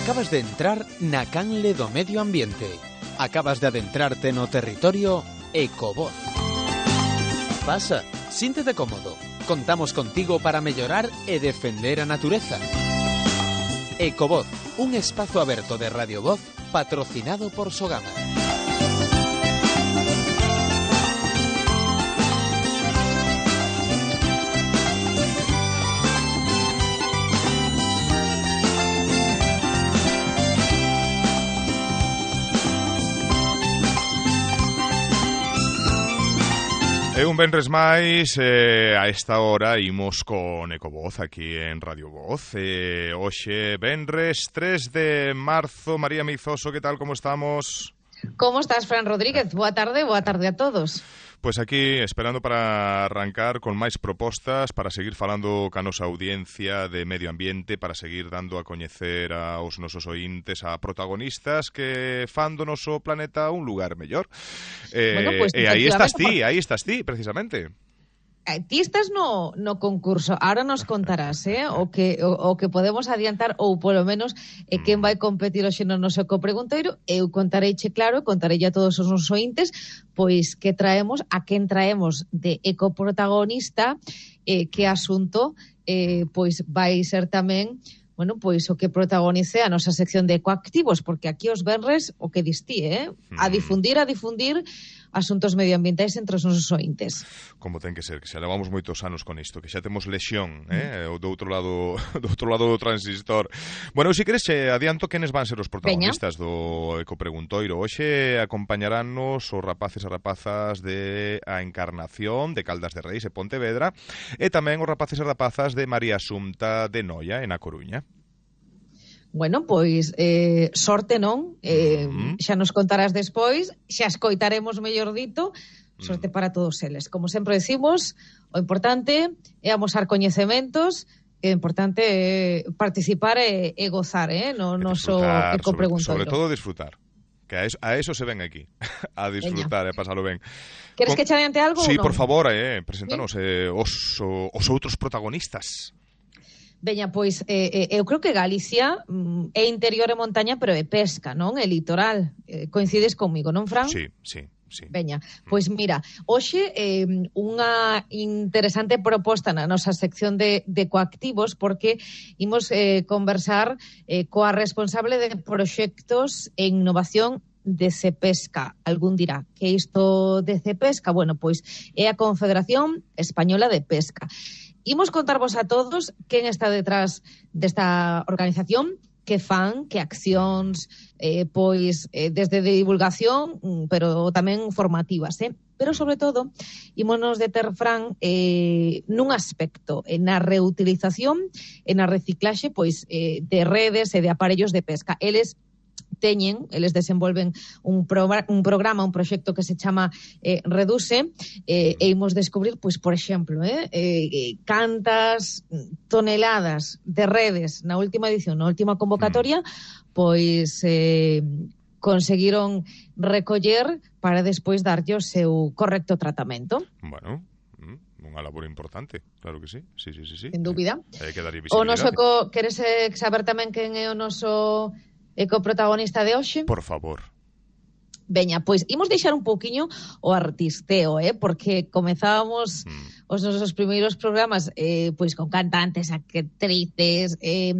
Acabas de entrar na canle do medio ambiente. Acabas de adentrarte no territorio Ecovoz. Pasa, síntete cómodo. Contamos contigo para mellorar e defender a natureza. Ecovoz, un espazo aberto de Radio Voz patrocinado por Sogama. E un venres máis, a esta hora imos con Ecovoz aquí en Radio Voz. Hoxe venres 3 de marzo. María Meizoso, que tal, como estamos? Como estás, Fran Rodríguez? Boa tarde a todos. Pois aquí, esperando para arrancar con máis propostas, para seguir falando ca nosa audiencia de medio ambiente, para seguir dando a coñecer aos nosos ointes, a protagonistas que fan do noso planeta un lugar mellor. Bueno, pues, e aí estás ti, precisamente. Ti estás no concurso. Ahora nos contarás o que podemos adiantar, ou polo menos quen vai competir hoxe no noso Ecopregunteiro. Eu contareiche, claro, contarei a todos os nosos ointes pois que traemos, a quen traemos de ecoprotagonista, que asunto pois vai ser tamén, bueno, pois o que protagonice a nosa sección de ecoactivos, porque aquí os venres o que distí, a difundir asuntos medioambientais entre os nosos ointes. Como ten que ser, que xa levamos moitos anos con isto, que xa temos lexión, do outro lado do transistor. Bueno, se queres, adianto quenes van ser os protagonistas do Ecopreguntoiro. Hoxe acompañarannos os rapaces e rapazas de A Encarnación, de Caldas de Reis e Pontevedra, e tamén os rapaces e rapazas de María Xunta de Noia, en A Coruña. Bueno, pois, sorte non, xa nos contarás despois, xa escoitaremos mellor dito, sorte para todos eles. Como sempre decimos, o importante é amosar coñecementos, o importante é participar e gozar, no noso Ecopreguntoiro. Sobre todo disfrutar, que a eso se ven aquí, a disfrutar e pasalo ben. Queres que che adiante algo? Sí, ou non? por favor, preséntanos os outros protagonistas. Veña, pois, eu creo que Galicia é interior e montaña, pero é pesca, non? É litoral. Coincides comigo, non, Fran? Sí. Veña, pois mira, hoxe unha interesante proposta na nosa sección de ecoactivos, porque imos conversar coa responsable de proxectos e innovación de Cepesca. Algún dirá, que isto de Cepesca? Bueno, pois é a Confederación Española de Pesca. Imos contarvos a todos quen está detrás desta organización, que fan, que accións, pois desde de divulgación, pero tamén formativas, Pero, sobre todo, ímonos deter, Fran, nun aspecto, na reutilización e na reciclaxe, pois, de redes e de aparellos de pesca. Eles desenvolven un programa, un proxecto que se chama Reduce, e imos descubrir, pois, por exemplo, cantas toneladas de redes na última edición, na última convocatoria, pois conseguiron recoller para despois darlle o seu correcto tratamento. Bueno, unha labor importante, claro que sí. Sí. Sen dúbida. Hai que darlle O visibilidade. noso queres saber tamén quen é o noso ecoprotagonista de hoxe? Por favor. Veña, pois imos deixar un pouquiño o artisteo, porque comezábamos os nosos primeiros programas pois con cantantes, actrices,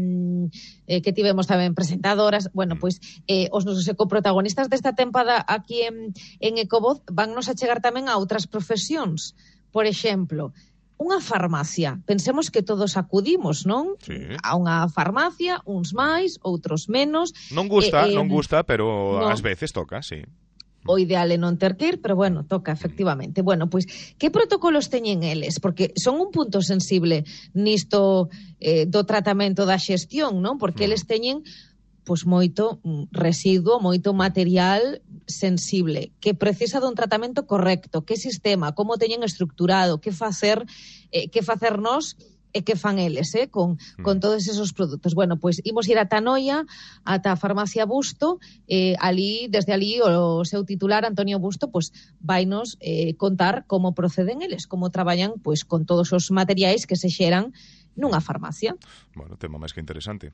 que tivemos tamén presentadoras. Bueno, pois os nosos ecoprotagonistas desta tempada aquí en Ecovoz vannos a chegar tamén a outras profesións. Por exemplo, unha farmacia. Pensemos que todos acudimos, non? Sí. A unha farmacia, uns máis, outros menos. Non gusta, pero no. ás veces toca, sí. O ideal é non ter que ir, pero bueno, toca, efectivamente. Bueno, pois, que protocolos teñen eles? Porque son un punto sensible nisto do tratamento da xestión, non? Porque eles teñen pois moito residuo, moito material sensible, que precisa dun tratamento correcto, que sistema, como teñen estructurado, que facer nós e que fan eles, con todos esos produtos. Bueno, pois imos ir ata Noia, ata a farmacia Busto, desde ali o seu titular, Antonio Busto, pois vainos contar como proceden eles, como traballan pois con todos os materiais que se xeran nunha farmacia. Bueno, tema máis que interesante.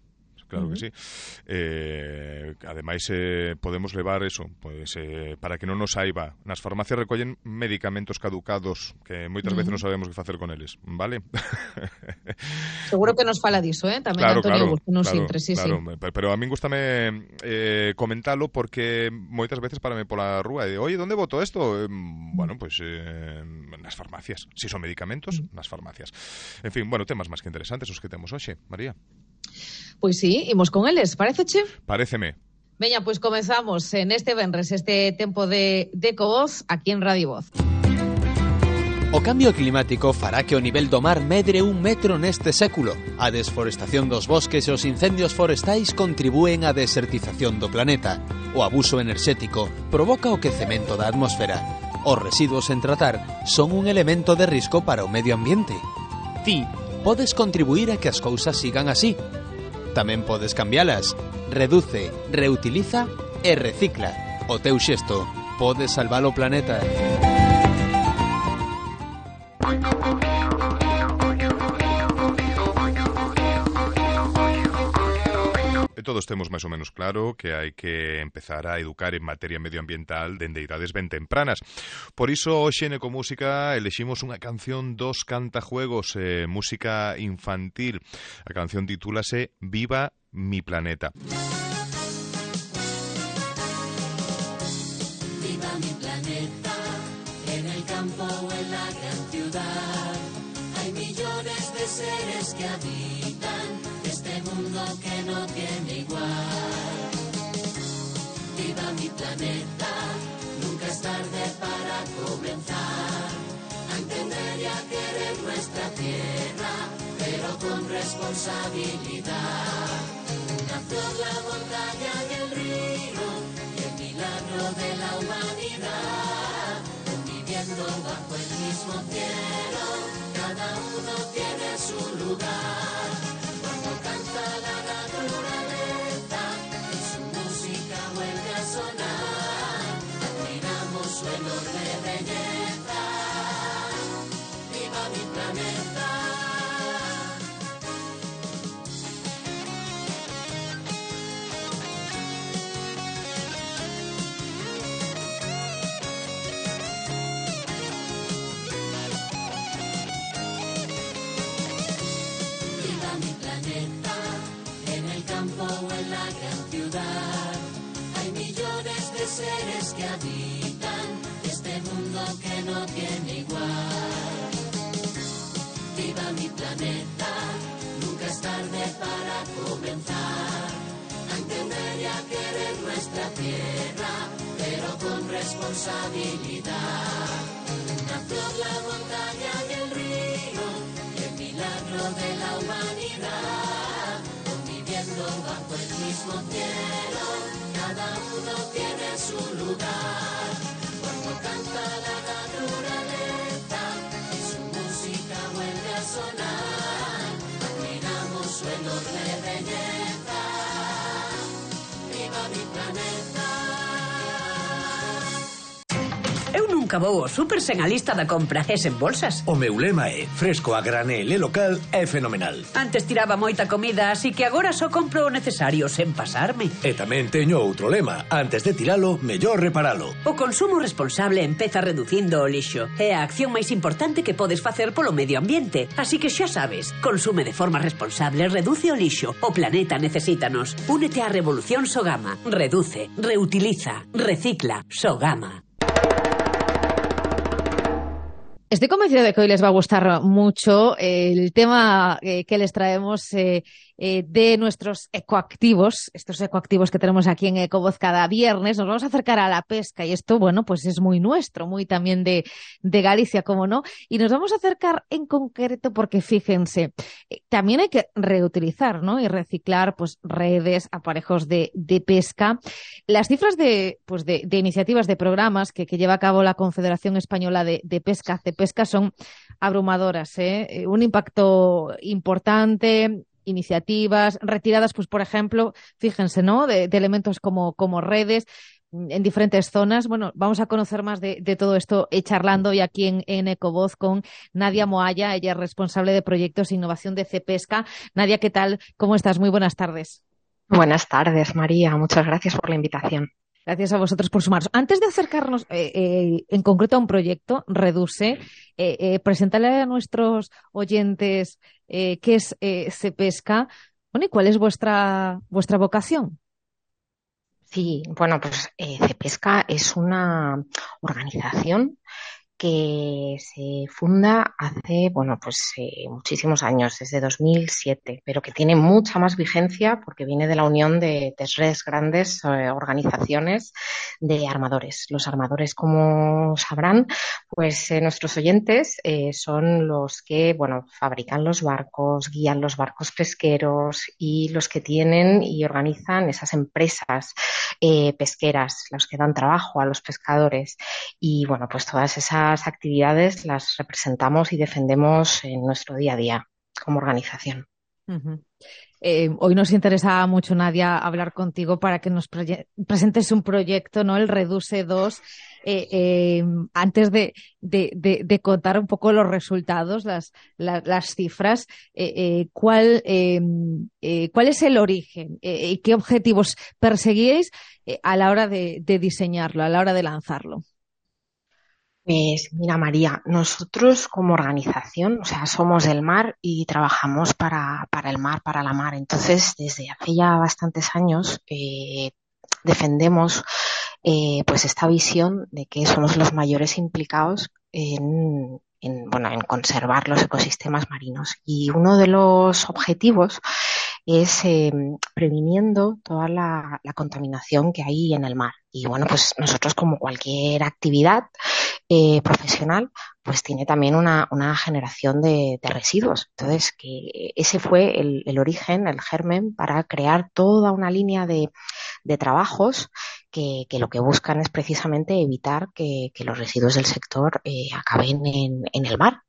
claro que sí. Ademais, podemos levar eso, pues, para que non nos saiba. Nas farmacias recollen medicamentos caducados que moitas veces non sabemos que facer con eles, vale? Seguro que nos fala diso, tamén claro, Antonio claro, non claro, sempre, sí, claro. sí. Pero a min gustame comentalo porque moitas veces parame pola rúa e digo, oye, onde boto isto? Bueno, pues nas farmacias. Si son medicamentos, nas farmacias. En fin, bueno, temas máis que interesantes os que temos hoxe, María. Pois sí, imos con eles, paréceche? Paréceme. Veña, pois comezamos en este venres, este tempo de Ecovoz, aquí en Radio Voz. O cambio climático fará que o nivel do mar medre 1 metro neste século. A desforestación dos bosques e os incendios forestais contribúen á desertización do planeta. O abuso enerxético provoca o quecemento da atmosfera. Os residuos sen tratar son un elemento de risco para o medio ambiente. Ti podes contribuir a que as cousas sigan así. Tamén podes cambialas. Reduce, reutiliza e recicla. O teu xesto pode salvar o planeta. Todos temos máis ou menos claro que hai que empezar a educar en materia medioambiental dende idades ben tempranas. Por iso, hoxe en Ecomúsica eleximos unha canción dos cantajuegos, música infantil. A canción titúlase Viva mi planeta. Viva mi planeta, en el campo o en la gran ciudad. Hay millones de seres que habitan este mundo que no tiene igual. Viva mi planeta, nunca es tarde para comenzar a entender y a querer nuestra tierra, pero con responsabilidad. La flor, la montaña y el río, y el milagro de la humanidad, conviviendo bajo el mismo cielo, cada uno tiene su lugar. Cuando canta la naturaleza y su música vuelve a sonar, admiramos su enorme belleza. Viva mi planeta. Hay millones de seres que habitan este mundo que no tiene igual. Viva mi planeta, nunca es tarde para comenzar a entender y a querer nuestra tierra, pero con responsabilidad. La flor, la montaña y el río, y el milagro de la humanidad, conviviendo bajo el mismo cielo, cada uno tiene su lugar. Cuando canta la naturaleza y su música vuelve a sonar, admiramos su enorme belleza. Viva mi planeta. Eu nunca vou ao súper sen a lista da compra e sen bolsas. O meu lema é fresco a granel e local é fenomenal. Antes tiraba moita comida, así que agora só compro o necesario sen pasarme. E tamén teño outro lema. Antes de tiralo, mellor reparalo. O consumo responsable empeza reducindo o lixo. É a acción máis importante que podes facer polo medio ambiente. Así que xa sabes, consume de forma responsable, reduce o lixo. O planeta necesítanos. Únete á revolución Sogama. Reduce, reutiliza, recicla. Sogama. Estoy convencido de que hoy les va a gustar mucho el tema que les traemos de nuestros ecoactivos, estos ecoactivos que tenemos aquí en Ecovoz cada viernes. Nos vamos a acercar a la pesca y esto, bueno, pues es muy nuestro, muy también de Galicia, como no. Y nos vamos a acercar en concreto porque, fíjense, también hay que reutilizar, ¿no? Y reciclar, pues, redes, aparejos de pesca. Las cifras de iniciativas, de programas que lleva a cabo la Confederación Española de Pesca, CEPESCA, son abrumadoras, ¿eh? Un impacto importante, iniciativas retiradas, pues por ejemplo, fíjense, ¿no? De elementos como redes en diferentes zonas. Bueno, vamos a conocer más de todo esto charlando hoy aquí en Ecovoz con Nadia Moalla. Ella es responsable de proyectos e innovación de CEPESCA. Nadia, ¿qué tal? ¿Cómo estás? Muy buenas tardes. Buenas tardes, María. Muchas gracias por la invitación. Gracias a vosotros por sumaros. Antes de acercarnos en concreto a un proyecto, Reduce, preséntale a nuestros oyentes qué es Cepesca, bueno, y cuál es vuestra vocación. Sí, bueno, pues Cepesca es una organización que se funda hace, bueno, pues muchísimos años, desde 2007, pero que tiene mucha más vigencia porque viene de la unión de tres grandes organizaciones de armadores. Los armadores, como sabrán, pues nuestros oyentes son los que, bueno, fabrican los barcos, guían los barcos pesqueros y los que tienen y organizan esas empresas pesqueras, los que dan trabajo a los pescadores. Y bueno, pues todas esas actividades las representamos y defendemos en nuestro día a día como organización. Uh-huh. Hoy nos interesa mucho, Nadia, hablar contigo para que nos presentes un proyecto, ¿no? El Reduce 2. Antes de contar un poco los resultados, las cifras, ¿cuál es el origen y qué objetivos perseguíais a la hora de diseñarlo, a la hora de lanzarlo? Pues mira, María, nosotros como organización, o sea, somos del mar y trabajamos para el mar, para la mar. Entonces, desde hace ya bastantes años defendemos pues esta visión de que somos los mayores implicados bueno, en conservar los ecosistemas marinos. Y uno de los objetivos es previniendo toda la contaminación que hay en el mar. Y bueno, pues nosotros, como cualquier actividad profesional, pues tiene también una generación de residuos. Entonces, que ese fue el origen, el germen, para crear toda una línea de trabajos que lo que buscan es precisamente evitar que los residuos del sector acaben en el mar.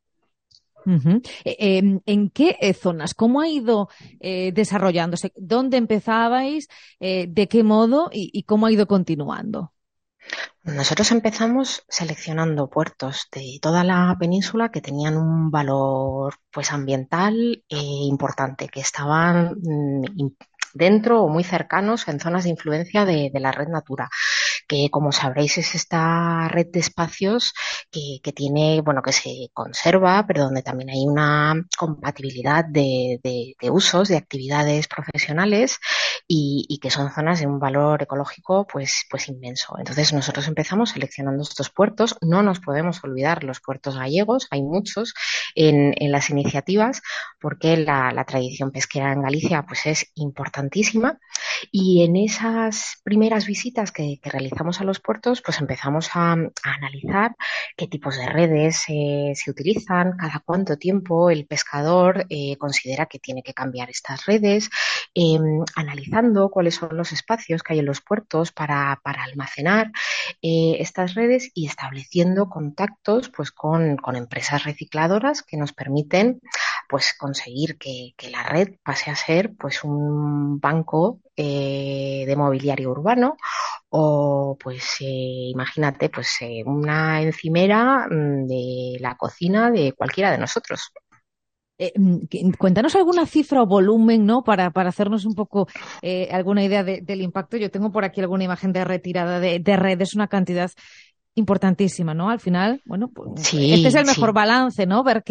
Uh-huh. ¿En qué zonas? ¿Cómo ha ido desarrollándose? ¿Dónde empezabais? ¿De qué modo? Y cómo ha ido continuando? Nosotros empezamos seleccionando puertos de toda la península que tenían un valor pues ambiental importante, que estaban dentro o muy cercanos en zonas de influencia de la red Natura, que como sabréis es esta red de espacios que tiene, bueno, que se conserva, pero donde también hay una compatibilidad de usos, de actividades profesionales y que son zonas de un valor ecológico pues inmenso. Entonces nosotros empezamos seleccionando estos puertos. No nos podemos olvidar los puertos gallegos, hay muchos en las iniciativas porque la tradición pesquera en Galicia pues es importantísima. Y en esas primeras visitas que realizamos a los puertos, pues empezamos a analizar qué tipos de redes se utilizan, cada cuánto tiempo el pescador considera que tiene que cambiar estas redes, analizando cuáles son los espacios que hay en los puertos para almacenar estas redes y estableciendo contactos pues con empresas recicladoras que nos permiten pues conseguir que la red pase a ser pues un banco de mobiliario urbano o pues imagínate pues una encimera de la cocina de cualquiera de nosotros. Cuéntanos alguna cifra o volumen, ¿no? Para hacernos un poco alguna idea del impacto. Yo tengo por aquí alguna imagen de retirada de redes, una cantidad importantísima, ¿no? Al final, bueno, pues Sí, este es el mejor sí. balance, ¿no? Ver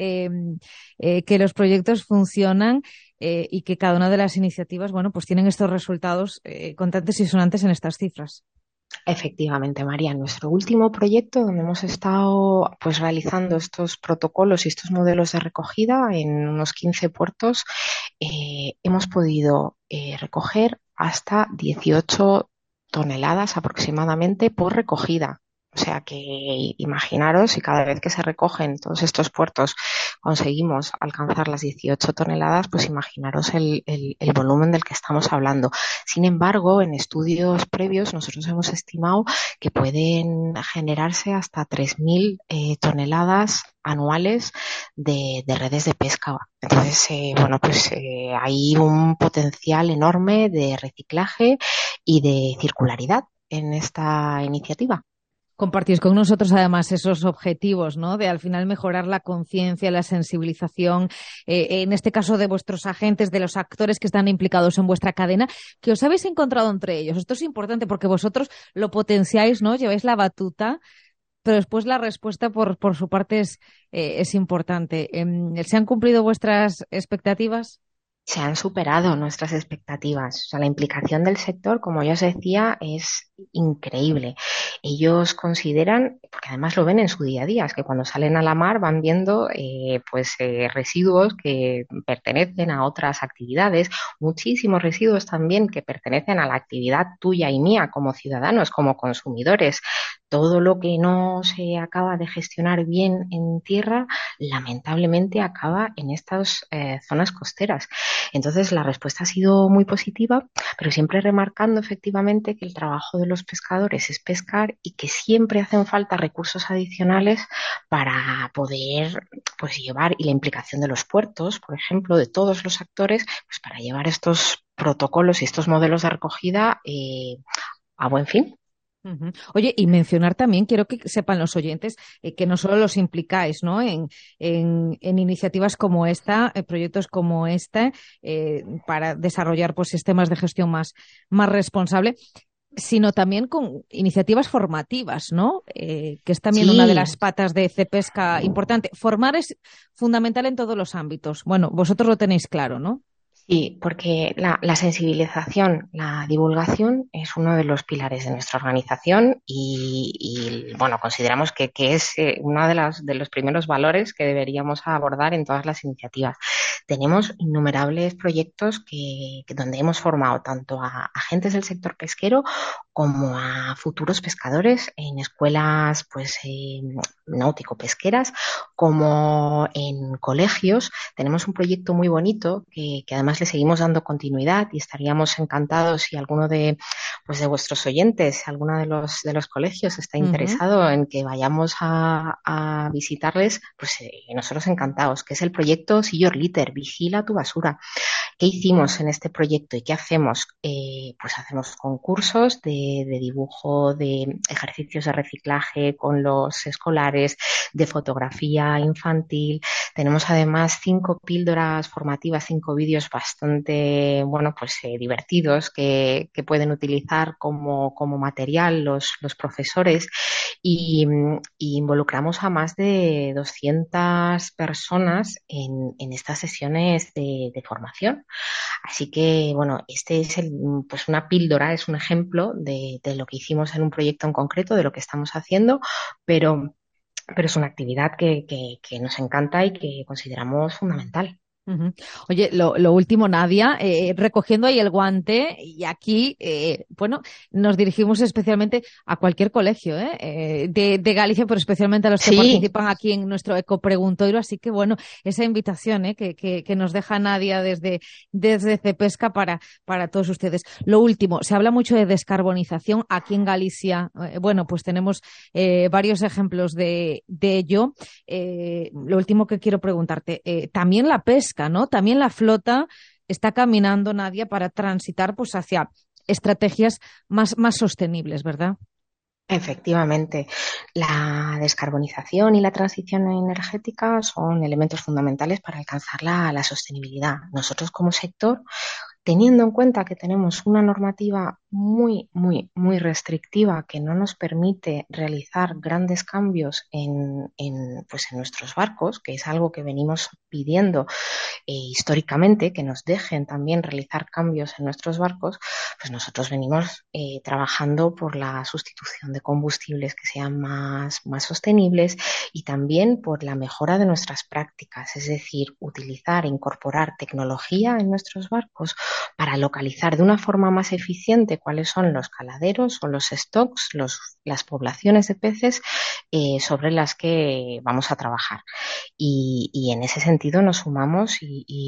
que los proyectos funcionan y que cada una de las iniciativas, bueno, pues tienen estos resultados contantes y sonantes en estas cifras. Efectivamente, María, nuestro último proyecto donde hemos estado pues realizando estos protocolos y estos modelos de recogida en unos 15 puertos, hemos podido recoger hasta 18 toneladas aproximadamente por recogida. O sea que imaginaros si cada vez que se recogen todos estos puertos conseguimos alcanzar las 18 toneladas, pues imaginaros el volumen del que estamos hablando. Sin embargo, en estudios previos nosotros hemos estimado que pueden generarse hasta 3.000 toneladas anuales de redes de pesca. Entonces, bueno, pues hay un potencial enorme de reciclaje y de circularidad en esta iniciativa. Compartís con nosotros además esos objetivos, ¿no? De al final mejorar la conciencia, la sensibilización, en este caso de vuestros agentes, de los actores que están implicados en vuestra cadena, que os habéis encontrado entre ellos. Esto es importante porque vosotros lo potenciáis, ¿no? Lleváis la batuta, pero después la respuesta por su parte es importante. ¿Se han cumplido vuestras expectativas? Se han superado nuestras expectativas. O sea, la implicación del sector, como ya os decía, es increíble. Ellos consideran, porque además lo ven en su día a día, es que cuando salen a la mar van viendo residuos que pertenecen a otras actividades, muchísimos residuos también que pertenecen a la actividad tuya y mía como ciudadanos, como consumidores. Todo lo que no se acaba de gestionar bien en tierra, lamentablemente acaba en estas zonas costeras. Entonces, la respuesta ha sido muy positiva, pero siempre remarcando efectivamente que el trabajo de los pescadores es pescar y que siempre hacen falta recursos adicionales para poder pues llevar, y la implicación de los puertos, por ejemplo, de todos los actores, pues para llevar estos protocolos y estos modelos de recogida a buen fin. Ujú. Oye, y mencionar también, quiero que sepan los oyentes, que no solo los implicáis, ¿no? En iniciativas como esta, proyectos como este, para desarrollar pues sistemas de gestión más responsable, sino también con iniciativas formativas, ¿no? Que es también una de Sí, las patas de Cepesca importante. Formar es fundamental en todos los ámbitos. Bueno, vosotros lo tenéis claro, ¿no? sí, porque la sensibilización, la divulgación es uno de los pilares de nuestra organización bueno, consideramos que es uno de los primeros valores que deberíamos abordar en todas las iniciativas. Tenemos innumerables proyectos donde hemos formado tanto a agentes del sector pesquero como a futuros pescadores en escuelas náutico-pesqueras, como en colegios. Tenemos un proyecto muy bonito que además le seguimos dando continuidad y estaríamos encantados si alguno de vuestros oyentes, alguno de los colegios está Ujú. interesado en que vayamos a visitarles, nosotros encantados, que es el proyecto See Your Litter, vigila tu basura. ¿Qué hicimos en este proyecto y qué hacemos? Pues hacemos concursos de dibujo, de ejercicios de reciclaje con los escolares, de fotografía infantil. Tenemos además 5 píldoras formativas, 5 vídeos bastante, divertidos que pueden utilizar como material los profesores y involucramos a más de 200 personas en estas sesiones de formación. Así que, bueno, este es una píldora, es un ejemplo de lo que hicimos en un proyecto en concreto, de lo que estamos haciendo, pero, pero es una actividad que nos encanta y que consideramos fundamental. Ujú. Oye, lo último, Nadia, recogiendo ahí el guante, y aquí, bueno, nos dirigimos especialmente a cualquier colegio, de Galicia, pero especialmente a los que Sí, participan aquí en nuestro ecopreguntoiro. Así que, bueno, esa invitación, que nos deja Nadia desde Cepesca para todos ustedes. Lo último, se habla mucho de descarbonización aquí en Galicia. Bueno, pues tenemos varios ejemplos de ello. Lo último que quiero preguntarte, también la pesca, ¿no? También la flota está caminando, Nadia, para transitar pues hacia estrategias más sostenibles, ¿verdad? efectivamente. La descarbonización y la transición energética son elementos fundamentales para alcanzar la sostenibilidad. Nosotros como sector, teniendo en cuenta que tenemos una normativa muy, muy, muy restrictiva que no nos permite realizar grandes cambios en nuestros barcos, que es algo que venimos pidiendo históricamente, que nos dejen también realizar cambios en nuestros barcos, pues nosotros venimos trabajando por la sustitución de combustibles que sean más sostenibles y también por la mejora de nuestras prácticas, es decir, utilizar e incorporar tecnología en nuestros barcos para localizar de una forma más eficiente cuáles son los caladeros o los stocks, las poblaciones de peces sobre las que vamos a trabajar. Y en ese sentido nos sumamos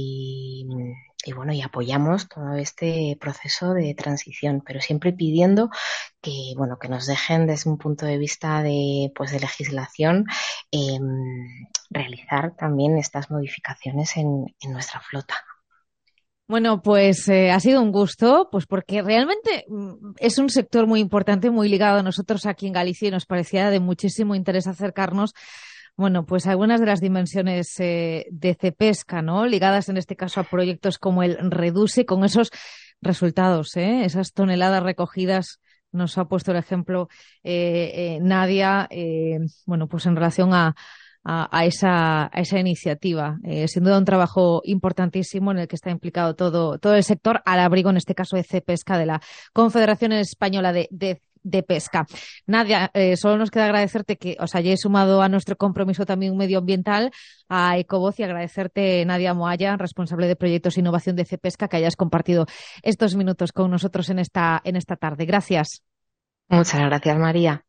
y apoyamos todo este proceso de transición, pero siempre pidiendo que nos dejen desde un punto de vista de legislación eh, realizar también estas modificaciones en nuestra flota. Bueno, pues ha sido un gusto, pues porque realmente es un sector muy importante, muy ligado a nosotros aquí en Galicia y nos parecía de muchísimo interés acercarnos, bueno, pues a algunas de las dimensiones de Cepesca, ¿no? Ligadas en este caso a proyectos como el Reduce, con esos resultados, esas toneladas recogidas. Nos ha puesto el ejemplo Nadia, bueno, pues en relación a esa iniciativa. Sin duda un trabajo importantísimo en el que está implicado todo el sector, al abrigo, en este caso, de Cepesca, de la Confederación Española de Pesca. Nadia, solo nos queda agradecerte que os hayáis sumado a nuestro compromiso también medioambiental, a Ecovoz, y agradecerte, Nadia Moalla, responsable de proyectos e innovación de Cepesca, que hayas compartido estos minutos con nosotros en esta tarde. Gracias. Muchas gracias, María.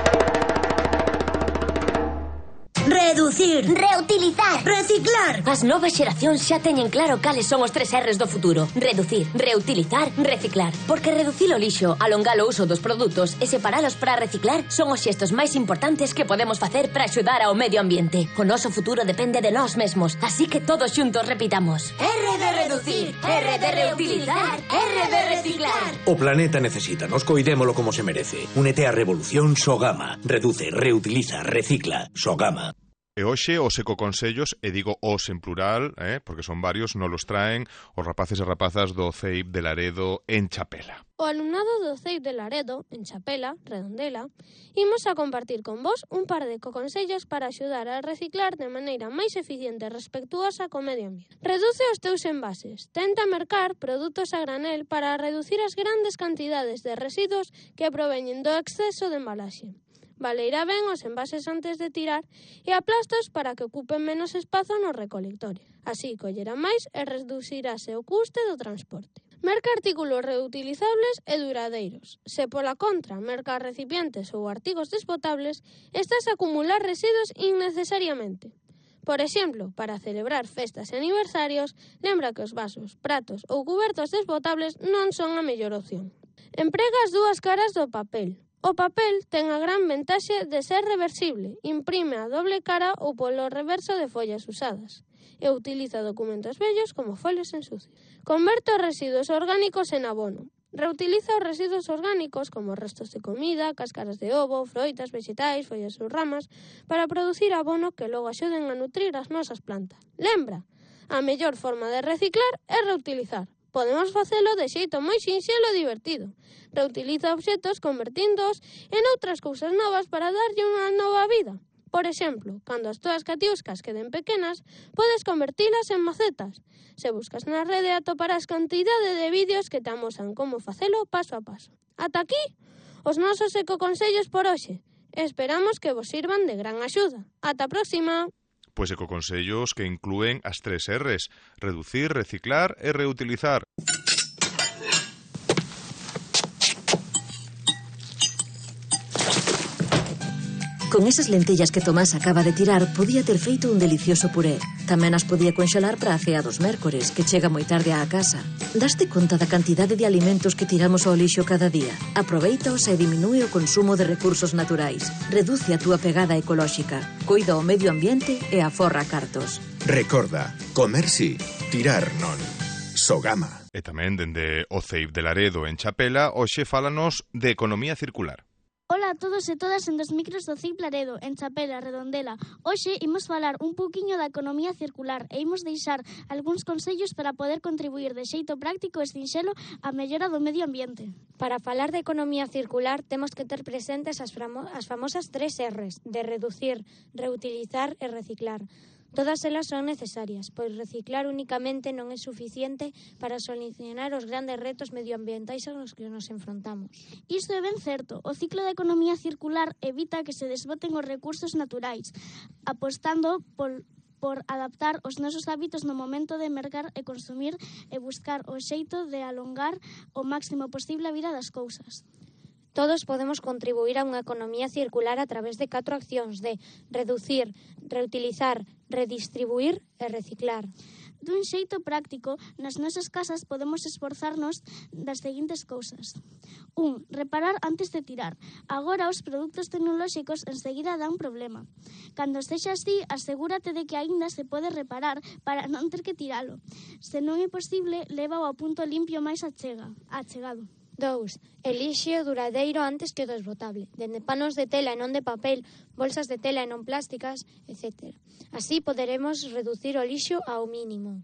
Reducir, reutilizar, reciclar. As novas xeracións xa teñen claro cales son os 3 R's do futuro. Reducir, reutilizar, reciclar. Porque reducir o lixo, alongar o uso dos produtos e separalos para reciclar son os xestos máis importantes que podemos facer para axudar ao medio ambiente. O noso futuro depende de nós mesmos, así que todos xuntos repitamos: R de reducir, R de reutilizar, R de reciclar. O planeta necesita, nos coidémolo como se merece. Únete á revolución Sogama. Reduce, reutiliza, recicla. Sogama. E hoxe os ecoconsellos, e digo os en plural, porque son varios, nos los traen os rapaces e rapazas do CEIP de Laredo en Chapela. O alumnado do CEIP de Laredo, en Chapela, Redondela, imos a compartir con vos un par de ecoconsellos para axudar a reciclar de maneira máis eficiente e respectuosa co medio ambiente. Reduce os teus envases. Tenta mercar produtos a granel para reducir as grandes cantidades de residuos que proveñen do exceso de embalaxe. Valeirá ben os envases antes de tirar e aplastos para que ocupen menos espazo no recolectorio. Así collerán máis e reducirase o custe do transporte. Merca artículos reutilizables e duradeiros. Se pola contra merca recipientes ou artigos desbotables, estás a acumular residuos innecesariamente. Por exemplo, para celebrar festas e aniversarios, lembra que os vasos, pratos ou cubertos desbotables non son a mellor opción. Emprega as dúas caras do papel. O papel ten a gran ventaxe de ser reversible, imprime a doble cara ou polo reverso de follas usadas e utiliza documentos vellos como folios en sucio. Converte os residuos orgánicos en abono. Reutiliza os residuos orgánicos como restos de comida, cáscaras de ovo, froitas, vegetais, follas ou ramas para producir abono que logo axuden a nutrir as nosas plantas. Lembra, a mellor forma de reciclar é reutilizar. Podemos facelo de xeito moi sinxelo e divertido. Reutiliza obxetos convertíndoos en outras cousas novas para darlle unha nova vida. Por exemplo, cando as túas catiuscas queden pequenas, podes convertilas en macetas. Se buscas na rede atoparás cantidade de vídeos que te amosan como facelo paso a paso. Ata aquí, os nosos ecoconsellos por hoxe. Esperamos que vos sirvan de gran axuda. Ata a próxima! Pois ecoconsellos que inclúen as 3 R's: reducir, reciclar e reutilizar. Con esas lentellas que Tomás acaba de tirar, podía ter feito un delicioso puré. Tamén as podía conxelar para a cea dos mércores, que chega moi tarde á casa. Daste conta da cantidade de alimentos que tiramos ao lixo cada día? Aproveitaos e diminúe o consumo de recursos naturais. Reduce a túa pegada ecolóxica. Coida o medio ambiente e aforra cartos. Recorda, comer sí, tirar non. Sogama. E tamén dende o CEIP de Laredo en Chapela, hoxe fálanos de economía circular. Ola a todos e todas en dos micros do CEIP Laredo, en Chapela, Redondela. Hoxe imos falar un pouquiño da economía circular e imos deixar algúns consellos para poder contribuir de xeito práctico e sinxelo á mellora do medio ambiente. Para falar de economía circular temos que ter presentes as famosas 3 R's, de reducir, reutilizar e reciclar. Todas elas son necesarias, pois reciclar únicamente non é suficiente para solucionar os grandes retos medioambientais aos que nos enfrontamos. Isto é ben certo. O ciclo da economía circular evita que se desboten os recursos naturais, apostando por adaptar os nosos hábitos no momento de mercar e consumir e buscar o xeito de alongar o máximo posible a vida das cousas. Todos podemos contribuir a unha economía circular a través de 4 accións de reducir, reutilizar, redistribuir e reciclar. Dun xeito práctico, nas nosas casas podemos esforzarnos das seguintes cousas. 1. Reparar antes de tirar. Agora os produtos tecnolóxicos enseguida dan problema. Cando sexa así, asegúrate de que aínda se pode reparar para non ter que tiralo. Se non é posible, lévao ao punto limpio máis achegado. 2. Elixe o duradeiro antes que o desbotable, dende panos de tela e non de papel, bolsas de tela e non plásticas, etc. Así poderemos reducir o lixo ao mínimo.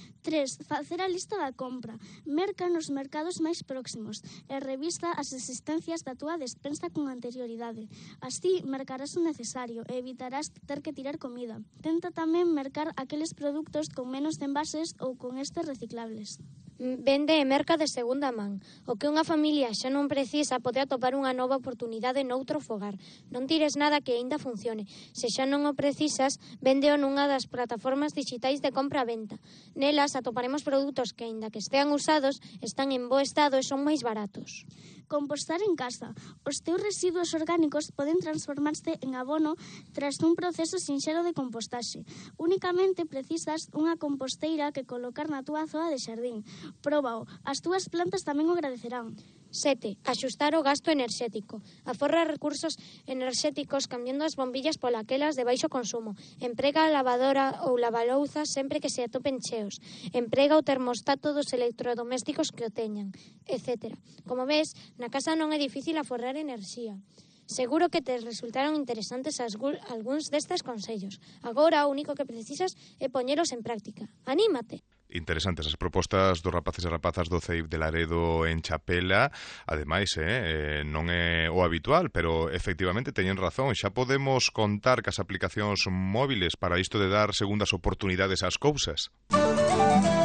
3. Facer a lista da compra. Merca nos mercados máis próximos e revisa as existencias da túa despensa con anterioridade. Así, mercarás o necesario e evitarás ter que tirar comida. Tenta tamén mercar aqueles produtos con menos envases ou con estes reciclables. Vende e merca de segunda man. O que unha familia xa non precisa pode atopar unha nova oportunidade noutro fogar. Non tires nada que aínda funcione. Se xa non o precisas, véndeo nunha das plataformas digitais de compra-venta. Nelas atoparemos produtos que, aínda que estean usados, están en bo estado e son máis baratos. Compostar en casa. Os teus residuos orgánicos poden transformarse en abono tras un proceso sinxelo de compostaxe. Únicamente precisas unha composteira que colocar na túa zoa de xardín. Próbao, as túas plantas tamén o agradecerán. 7. Axustar o gasto enerxético. Aforra recursos enerxéticos cambiando as bombillas pola aquelas de baixo consumo. Emprega a lavadora ou lavalouzas sempre que se atopen cheos. Emprega o termostato dos electrodomésticos que o teñan, etc. Como ves, na casa non é difícil aforrar enerxía. Seguro que te resultaron interesantes algúns destes consellos. Agora o único que precisas é poñelos en práctica. ¡Anímate! Interesantes as propostas dos rapaces e rapazas do CEIP de Laredo en Chapela. Ademais, non é o habitual, pero efectivamente teñen razón. Xa podemos contar cas aplicacións móviles para isto de dar segundas oportunidades ás cousas.